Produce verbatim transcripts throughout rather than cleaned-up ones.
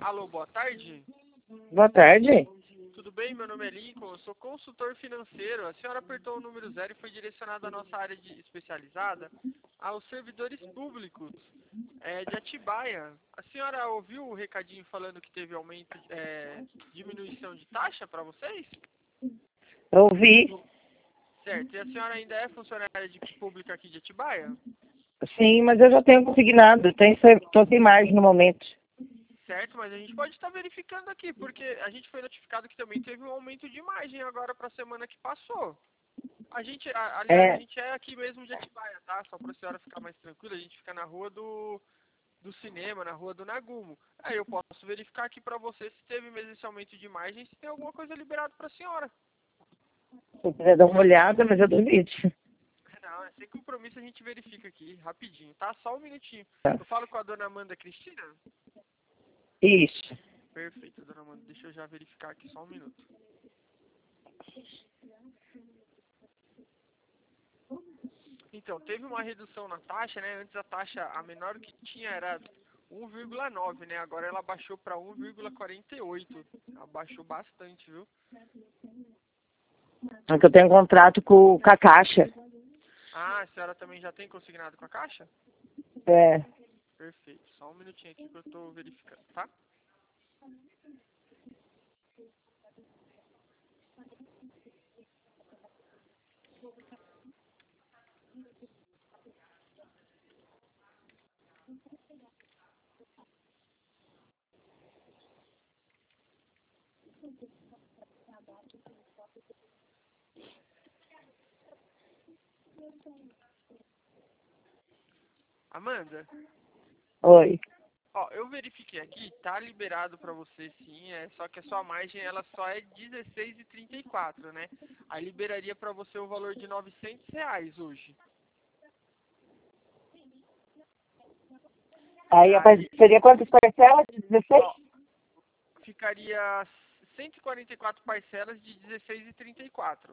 Alô, boa tarde. Boa tarde. Tudo bem? Meu nome é Lincoln, eu sou consultor financeiro. A senhora apertou o número zero e foi direcionada à nossa área de especializada aos servidores públicos é, de Atibaia. A senhora ouviu o recadinho falando que teve aumento, é, diminuição de taxa para vocês? Eu ouvi. Certo. E a senhora ainda é funcionária de pública aqui de Atibaia? Sim, mas eu já tenho consignado. Estou sem margem no momento. Certo, mas a gente pode estar verificando aqui, porque a gente foi notificado que também teve um aumento de margem agora para a semana que passou. A gente, a- aliás, a É, gente é aqui mesmo de Atibaia, tá? Só para a senhora ficar mais tranquila, a gente fica na rua do, do cinema, na rua do Nagumo. Aí eu posso verificar aqui para você se teve mesmo esse aumento de margem, se tem alguma coisa liberada para a senhora. se eu quiser dar uma olhada, mas eu duvido. Não, é sem compromisso, a gente verifica aqui, rapidinho, tá? Só um minutinho. Tá. Eu falo com a dona Amanda Cristina? Isso. Perfeito, dona Amanda, deixa eu já verificar aqui, só um minuto. Então, teve uma redução na taxa, né? Antes a taxa, a menor que tinha era um vírgula nove, né? Agora ela baixou para um vírgula quarenta e oito. Abaixou bastante, viu? É que eu tenho um contrato com, com a Caixa. Ah, a senhora também já tem consignado com a Caixa? É. Perfeito. Só um minutinho aqui que eu tô verificando, tá? Amanda, Oi. ó, eu verifiquei aqui, tá liberado pra você sim, é só que a sua margem ela só é dezesseis e trinta e quatro, né? Aí liberaria pra você o valor de novecentos reais hoje. Aí a par- Aí, seria quantas parcelas? dezesseis? ó, ficaria cento e quarenta e quatro parcelas de dezesseis e trinta e quatro.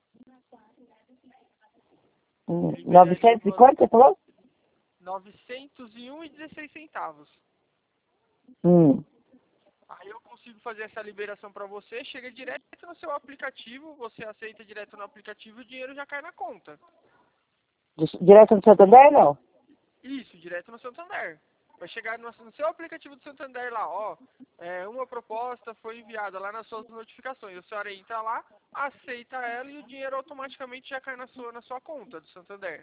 Hum, Liberaria o novecentos e valor quanto você falou? novecentos e um e dezesseis centavos. Hum. Aí eu consigo fazer essa liberação para você, chega direto no seu aplicativo, você aceita direto no aplicativo e o dinheiro já cai na conta. Di- Direto do Santander, não? Isso, direto no Santander. Vai chegar no, no seu aplicativo do Santander lá, ó, é, uma proposta foi enviada lá nas suas notificações. A senhora entra lá, aceita ela e o dinheiro automaticamente já cai na sua, na sua conta do Santander.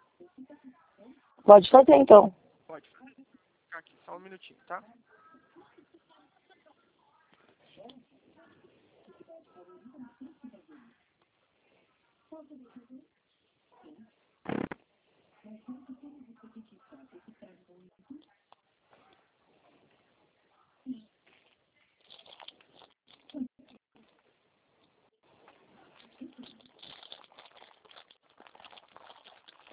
Pode fazer, então. Pode ficar aqui, só um minutinho, tá?